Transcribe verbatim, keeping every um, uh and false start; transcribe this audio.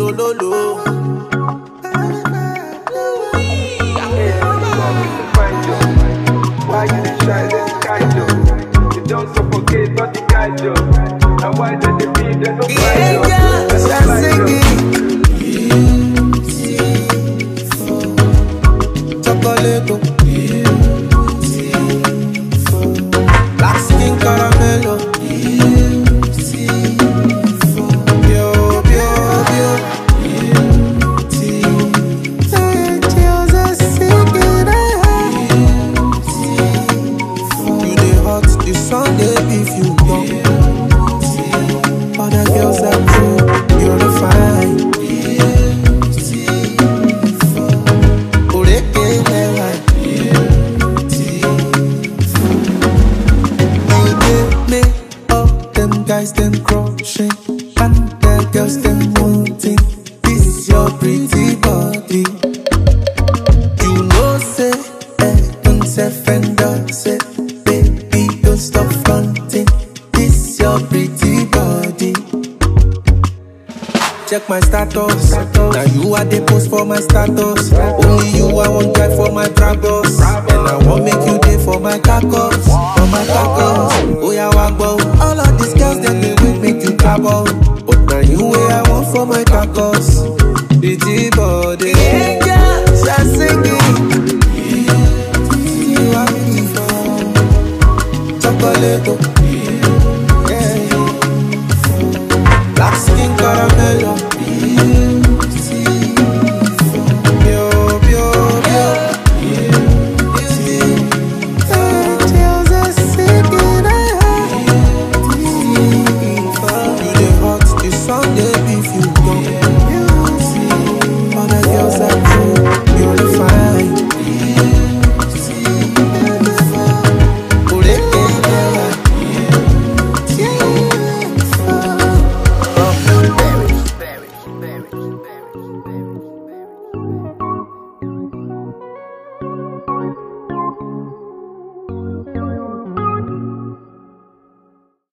lo lo lo. Why you dey try this kind of? You don't suffocate, not the kind of. And why they dey be, they don't Yeah, find you. yeah, That's I'm the singing. Beautiful, chocolate, beautiful, black skin caramelo, beautiful, bio, bio, bio, beautiful. Angels are singing, beautiful. You dey hot, the sun dey beef you down. Other girls are cool, you're the fine. Beautiful. Oreke lewa. Beautiful. You dey make all them guys them crushing, and the girls them wanting. This your pretty body. You know say, eh, don't say fender say, baby don't stop fronting. This your pretty body. Check my status. Now you are the post for my status. Only you I want drive for my troubles. And I won't make you day for my tacos. For my tacos. Oh yeah, wagbo. All of these girls that they will make you trouble. But now you way I want for my tacos.